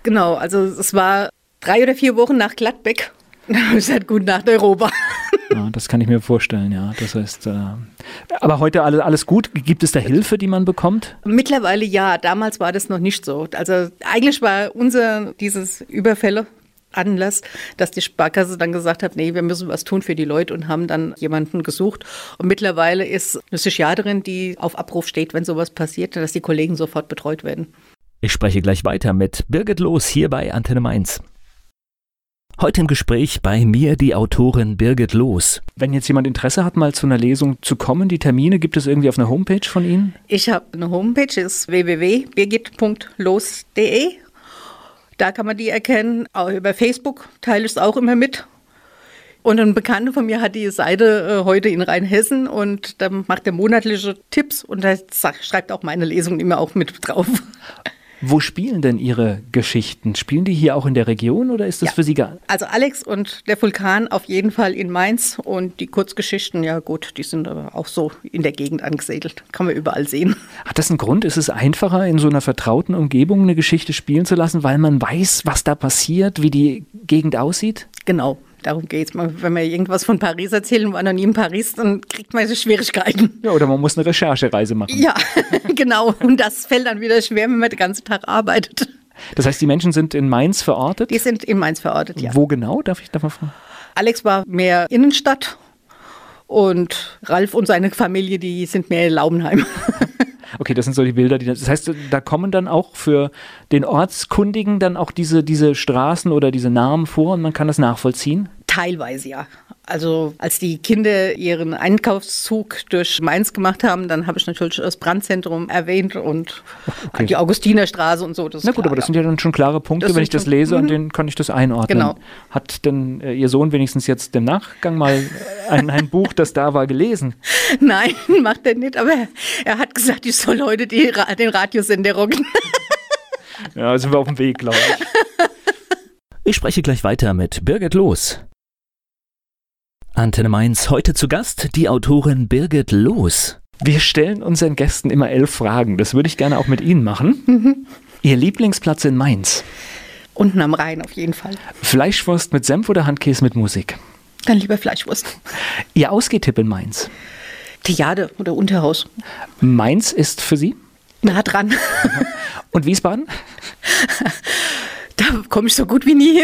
Genau, also es war drei oder vier Wochen nach Gladbeck. Ich sage gut nach Europa. Ja, das kann ich mir vorstellen, ja. Das heißt, äh, aber heute alles, alles gut? Gibt es da Hilfe, die man bekommt? Mittlerweile ja, damals war das noch nicht so. Also eigentlich war unser, dieses Überfälle Anlass, dass die Sparkasse dann gesagt hat, nee, wir müssen was tun für die Leute und haben dann jemanden gesucht. Und mittlerweile ist eine Psychiaterin, die auf Abruf steht, wenn sowas passiert, dass die Kollegen sofort betreut werden. Ich spreche gleich weiter mit Birgit Loos hier bei Antenne Mainz. Heute im Gespräch bei mir die Autorin Birgit Loos. Wenn jetzt jemand Interesse hat, mal zu einer Lesung zu kommen, die Termine, gibt es irgendwie auf einer Homepage von Ihnen? Ich habe eine Homepage, ist w w w punkt birgit punkt loos punkt d e. Da kann man die erkennen. Auch über Facebook teile ich es auch immer mit. Und ein Bekannter von mir hat die Seite äh, heute in Rheinhessen und da macht er monatliche Tipps und da schreibt auch meine Lesungen immer auch mit drauf. Wo spielen denn Ihre Geschichten? Spielen die hier auch in der Region oder ist das ja. für Sie gar? Also Alex und der Vulkan auf jeden Fall in Mainz und die Kurzgeschichten, ja gut, die sind aber auch so in der Gegend angesiedelt. Kann man überall sehen. Hat das einen Grund? Ist es einfacher, in so einer vertrauten Umgebung eine Geschichte spielen zu lassen, weil man weiß, was da passiert, wie die Gegend aussieht? Genau. Darum geht es. Wenn wir irgendwas von Paris erzählen, war noch nie in Paris, dann kriegt man Schwierigkeiten. Ja, oder man muss eine Recherchereise machen. Ja, genau. Und das fällt dann wieder schwer, wenn man den ganzen Tag arbeitet. Das heißt, die Menschen sind in Mainz verortet? Die sind in Mainz verortet, ja. Wo genau? Darf ich da mal fragen? Alex war mehr Innenstadt und Ralf und seine Familie, die sind mehr in Laubenheim. Okay, das sind so die Bilder, die das heißt, da kommen dann auch für den Ortskundigen dann auch diese, diese Straßen oder diese Namen vor und man kann das nachvollziehen? Teilweise ja. Also als die Kinder ihren Einkaufszug durch Mainz gemacht haben, dann habe ich natürlich das Brandzentrum erwähnt und okay. Die Augustinerstraße und so. Das Na gut, klar, aber das ja. sind ja dann schon klare Punkte, Das wenn ich das schon, lese, mhm. an denen kann ich das einordnen. Genau. Hat denn äh, Ihr Sohn wenigstens jetzt im Nachgang mal ein, ein Buch, das da war, gelesen? Nein, macht er nicht, aber er hat gesagt, ich soll heute die, den Radiosender rocken. Ja, sind wir auf dem Weg, glaube ich. Ich spreche gleich weiter mit Birgit Loos. Antenne Mainz, heute zu Gast die Autorin Birgit Loos. Wir stellen unseren Gästen immer elf Fragen. Das würde ich gerne auch mit Ihnen machen. Mhm. Ihr Lieblingsplatz in Mainz? Unten am Rhein auf jeden Fall. Fleischwurst mit Senf oder Handkäse mit Musik? Dann lieber Fleischwurst. Ihr Ausgehtipp in Mainz? Theater oder Unterhaus. Mainz ist für Sie? Nah dran. Und Wiesbaden? Da komme ich so gut wie nie hin.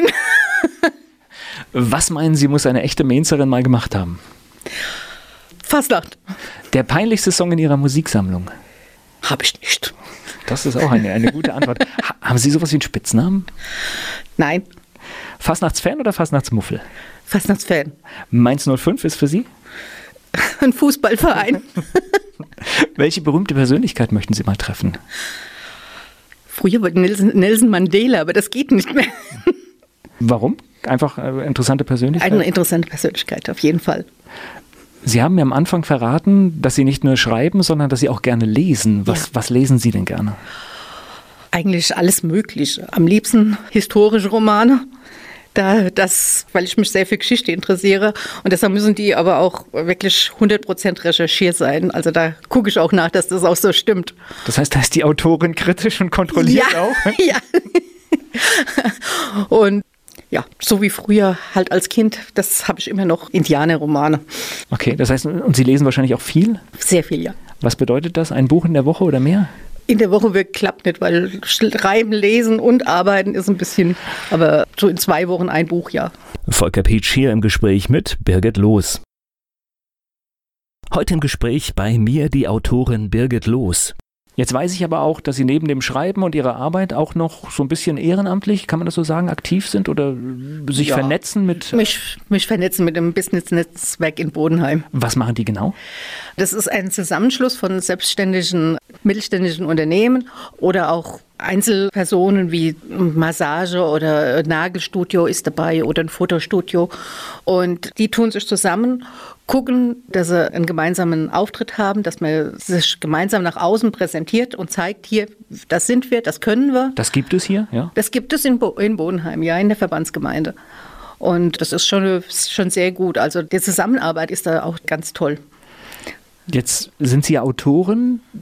Was meinen Sie, muss eine echte Mainzerin mal gemacht haben? Fastnacht. Der peinlichste Song in Ihrer Musiksammlung? Habe ich nicht. Das ist auch eine, eine gute Antwort. Ha- haben Sie sowas wie einen Spitznamen? Nein. Fastnachtsfan oder Fastnachtsmuffel? Fastnachtsfan. Mainz null fünf ist für Sie? Ein Fußballverein. Welche berühmte Persönlichkeit möchten Sie mal treffen? Früher war Nelson, Nelson Mandela, aber das geht nicht mehr. Warum? Einfach äh, interessante Persönlichkeit? Eine interessante Persönlichkeit, auf jeden Fall. Sie haben mir am Anfang verraten, dass Sie nicht nur schreiben, sondern dass Sie auch gerne lesen. Was, Ja. was lesen Sie denn gerne? Eigentlich alles Mögliche. Am liebsten historische Romane. Da, das, weil ich mich sehr für Geschichte interessiere. Und deshalb müssen die aber auch wirklich hundert Prozent recherchiert sein. Also da gucke ich auch nach, dass das auch so stimmt. Das heißt, da ist die Autorin kritisch und kontrolliert ja, auch? ja. Und ja, so wie früher halt als Kind, das habe ich immer noch, Indianerromane. Okay, das heißt, und Sie lesen wahrscheinlich auch viel? Sehr viel, ja. Was bedeutet das? Ein Buch in der Woche oder mehr? In der Woche wird klappt nicht, weil Schreiben, Lesen und Arbeiten ist ein bisschen, aber so in zwei Wochen ein Buch, ja. Volker Pietsch hier im Gespräch mit Birgit Loos. Heute im Gespräch bei mir die Autorin Birgit Loos. Jetzt weiß ich aber auch, dass Sie neben dem Schreiben und Ihrer Arbeit auch noch so ein bisschen ehrenamtlich, kann man das so sagen, aktiv sind oder sich Ja. vernetzen mit... Mich, mich vernetzen mit dem Business-Netzwerk in Bodenheim. Was machen die genau? Das ist ein Zusammenschluss von selbstständigen, mittelständischen Unternehmen oder auch Einzelpersonen wie Massage oder Nagelstudio ist dabei oder ein Fotostudio. Und die tun sich zusammen, gucken, dass sie einen gemeinsamen Auftritt haben, dass man sich gemeinsam nach außen präsentiert und zeigt, hier, das sind wir, das können wir. Das gibt es hier, ja? Das gibt es in, Bo- in Bodenheim, ja, in der Verbandsgemeinde. Und das ist schon, schon sehr gut. Also die Zusammenarbeit ist da auch ganz toll. Jetzt sind Sie ja Autorin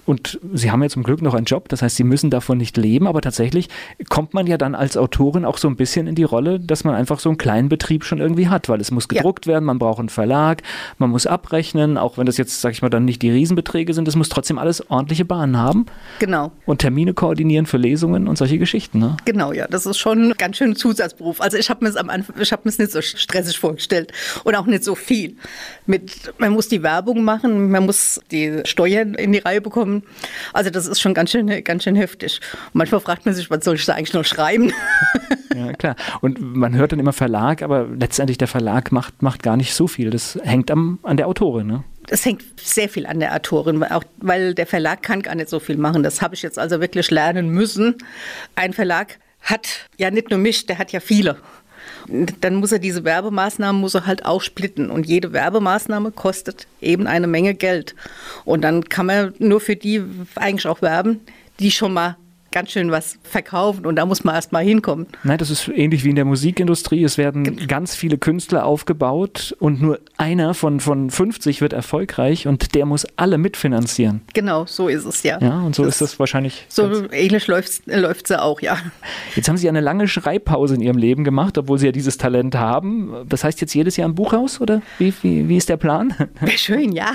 und Sie haben ja zum Glück noch einen Job, das heißt, Sie müssen davon nicht leben, aber tatsächlich kommt man ja dann als Autorin auch so ein bisschen in die Rolle, dass man einfach so einen kleinen Betrieb schon irgendwie hat, weil es muss gedruckt ja. werden, man braucht einen Verlag, man muss abrechnen, auch wenn das jetzt, sag ich mal, dann nicht die Riesenbeträge sind, es muss trotzdem alles ordentliche Bahnen haben. Genau. Und Termine koordinieren für Lesungen und solche Geschichten, ne? Genau, ja, das ist schon ein ganz schöner Zusatzberuf. Also ich habe mir es am Anfang, ich habe mir es nicht so stressig vorgestellt und auch nicht so viel. Mit, man muss die Werbung machen, man muss die Steuern in die Reihe bekommen. Also das ist schon ganz schön, ganz schön heftig. Und manchmal fragt man sich, was soll ich da eigentlich noch schreiben? Ja, klar. Und man hört dann immer Verlag, aber letztendlich der Verlag macht, macht gar nicht so viel. Das hängt am, an der Autorin, ne? Es hängt sehr viel an der Autorin, auch weil der Verlag kann gar nicht so viel machen. Das habe ich jetzt also wirklich lernen müssen. Ein Verlag hat ja nicht nur mich, der hat ja viele. Dann muss er diese Werbemaßnahmen muss er halt aufsplitten. Und jede Werbemaßnahme kostet eben eine Menge Geld. Und dann kann man nur für die eigentlich auch werben, die schon mal ganz schön was verkaufen und da muss man erst mal hinkommen. Nein, das ist ähnlich wie in der Musikindustrie. Es werden genau. ganz viele Künstler aufgebaut und nur einer von, von fünfzig wird erfolgreich und der muss alle mitfinanzieren. Genau, so ist es ja. Ja, und so das ist das wahrscheinlich. So ähnlich läuft es ja auch, ja. Jetzt haben Sie eine lange Schreibpause in Ihrem Leben gemacht, obwohl Sie ja dieses Talent haben. Das heißt jetzt jedes Jahr ein Buch raus, oder? Wie, wie, wie ist der Plan? Wäre schön, ja.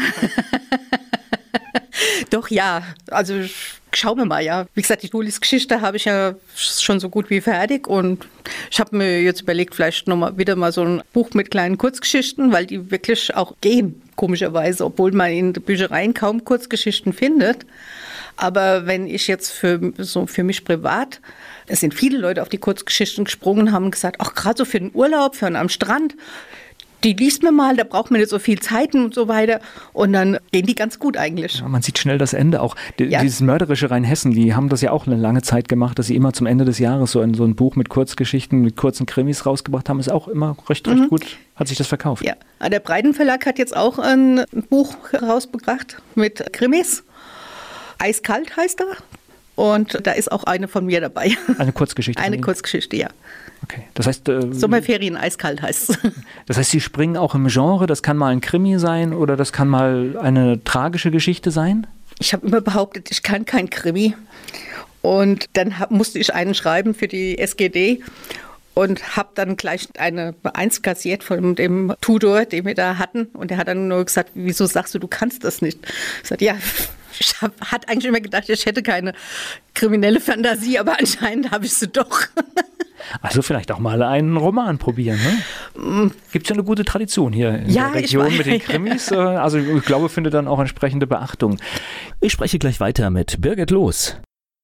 Doch, ja. Also schauen wir mal, ja. Wie gesagt, die Tulis Geschichte habe ich ja schon so gut wie fertig und ich habe mir jetzt überlegt, vielleicht nochmal wieder mal so ein Buch mit kleinen Kurzgeschichten, weil die wirklich auch gehen, komischerweise, obwohl man in den Büchereien kaum Kurzgeschichten findet. Aber wenn ich jetzt für, so für mich privat, es sind viele Leute auf die Kurzgeschichten gesprungen, haben gesagt, ach, gerade so für den Urlaub, für einen am Strand, die liest man mal, da braucht man nicht so viel Zeit und so weiter. Und dann gehen die ganz gut eigentlich. Ja, man sieht schnell das Ende auch. D- ja. Dieses mörderische Rheinhessen, die haben das ja auch eine lange Zeit gemacht, dass sie immer zum Ende des Jahres so ein, so ein Buch mit Kurzgeschichten, mit kurzen Krimis rausgebracht haben. Ist auch immer recht, recht mhm. gut, hat sich das verkauft. Ja, der Breiten Verlag hat jetzt auch ein Buch rausgebracht mit Krimis. Eiskalt heißt er. Und da ist auch eine von mir dabei. Eine Kurzgeschichte? Eine Kurzgeschichte, ja. Okay, das heißt... Äh, Sommerferien eiskalt heißt es. Das heißt, Sie springen auch im Genre, das kann mal ein Krimi sein oder das kann mal eine tragische Geschichte sein? Ich habe immer behauptet, ich kann kein Krimi. Und dann hab, musste ich einen schreiben für die S G D und habe dann gleich eine Eins kassiert von dem Tutor, den wir da hatten. Und der hat dann nur gesagt, wieso sagst du, du kannst das nicht? Ich sagte, ja... Ich habe hat eigentlich immer gedacht, ich hätte keine kriminelle Fantasie, aber anscheinend habe ich sie doch. Also vielleicht auch mal einen Roman probieren, ne? Gibt es ja eine gute Tradition hier in ja, der Region ich mit den Krimis. Also ich glaube, findet dann auch entsprechende Beachtung. Ich spreche gleich weiter mit Birgit Loos.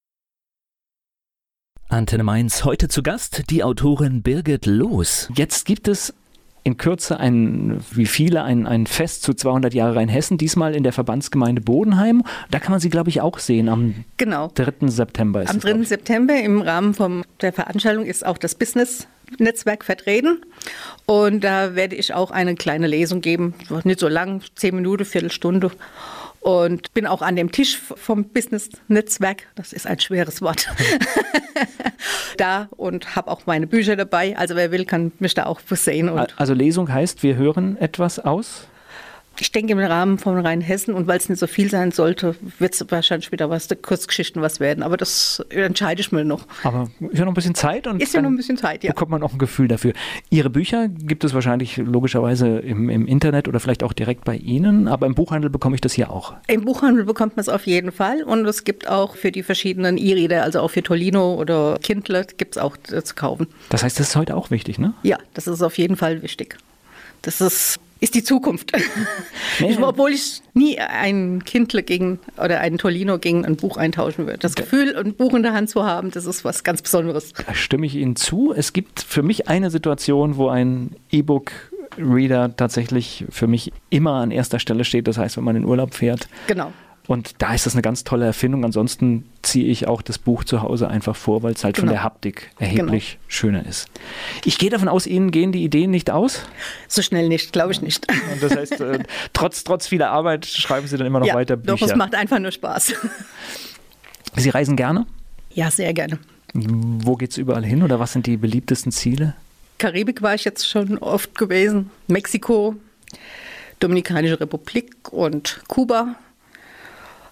Antenne Mainz, heute zu Gast die Autorin Birgit Loos. Jetzt gibt es in Kürze ein, wie viele, ein, ein Fest zu zweihundert Jahre Rheinhessen, diesmal in der Verbandsgemeinde Bodenheim. Da kann man sie, glaube ich, auch sehen am genau. dritten September. Ist am dritten September im Rahmen vom, der Veranstaltung ist auch das Business-Netzwerk vertreten. Und da werde ich auch eine kleine Lesung geben, nicht so lang, zehn Minuten, Viertelstunde. Und bin auch an dem Tisch vom Business-Netzwerk, das ist ein schweres Wort, da und habe auch meine Bücher dabei. Also wer will, kann mich da auch sehen. Und also Lesung heißt, wir hören etwas aus? Ich denke im Rahmen von Rheinhessen und weil es nicht so viel sein sollte, wird es wahrscheinlich wieder was, Kurzgeschichten was werden. Aber das entscheide ich mir noch. Aber ist ja noch ein bisschen Zeit. Und ist ja noch ein bisschen Zeit, ja. Bekommt man auch ein Gefühl dafür. Ihre Bücher gibt es wahrscheinlich logischerweise im, im Internet oder vielleicht auch direkt bei Ihnen. Aber im Buchhandel bekomme ich das hier auch. Im Buchhandel bekommt man es auf jeden Fall. Und es gibt auch für die verschiedenen E-Reader, also auch für Tolino oder Kindle, gibt es auch zu kaufen. Das heißt, das ist heute auch wichtig, ne? Ja, das ist auf jeden Fall wichtig. Das ist... ist die Zukunft. Nee. Ich, obwohl ich nie ein Kindle gegen oder ein Tolino gegen ein Buch eintauschen würde. Das Gefühl, ein Buch in der Hand zu haben, das ist was ganz Besonderes. Da stimme ich Ihnen zu. Es gibt für mich eine Situation, wo ein E-Book-Reader tatsächlich für mich immer an erster Stelle steht. Das heißt, wenn man in Urlaub fährt. Genau. Und da ist das eine ganz tolle Erfindung. Ansonsten ziehe ich auch das Buch zu Hause einfach vor, weil es halt genau. von der Haptik erheblich genau. schöner ist. Ich gehe davon aus, Ihnen gehen die Ideen nicht aus? So schnell nicht, glaube ich nicht. Und das heißt, äh, trotz, trotz vieler Arbeit schreiben Sie dann immer noch ja, weiter Bücher? Doch, es macht einfach nur Spaß. Sie reisen gerne? Ja, sehr gerne. Wo geht es überall hin oder was sind die beliebtesten Ziele? Karibik war ich jetzt schon oft gewesen. Mexiko, Dominikanische Republik und Kuba.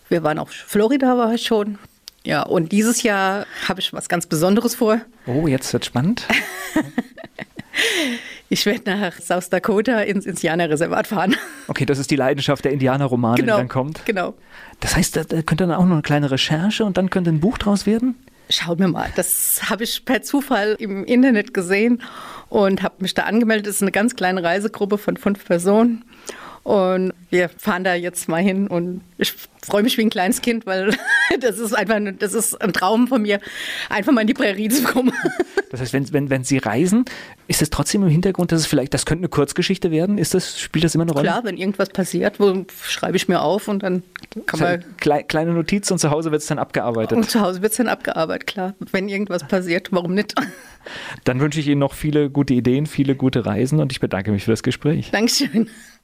Wir waren auf Florida, war ich schon. Ja, und dieses Jahr habe ich was ganz Besonderes vor. Oh, jetzt wird spannend. Ich werde nach South Dakota ins Indianerreservat fahren. Okay, das ist die Leidenschaft der Indianerromane, genau, die dann kommt. Genau. Das heißt, da könnte dann auch noch eine kleine Recherche und dann könnte ein Buch draus werden? Schauen wir mal. Das habe ich per Zufall im Internet gesehen und habe mich da angemeldet. Das ist eine ganz kleine Reisegruppe von fünf Personen. Und wir fahren da jetzt mal hin und ich freue mich wie ein kleines Kind, weil das ist einfach das ist ein Traum von mir, einfach mal in die Prärie zu kommen. Das heißt, wenn, wenn, wenn Sie reisen, ist es trotzdem im Hintergrund, dass es vielleicht, das könnte eine Kurzgeschichte werden? Ist das, spielt das immer eine Rolle? Klar, wenn irgendwas passiert, wo, schreibe ich mir auf und dann kann man... Kle- kleine Notiz und zu Hause wird es dann abgearbeitet. Und zu Hause wird es dann abgearbeitet, klar. Wenn irgendwas passiert, warum nicht? Dann wünsche ich Ihnen noch viele gute Ideen, viele gute Reisen und ich bedanke mich für das Gespräch. Dankeschön.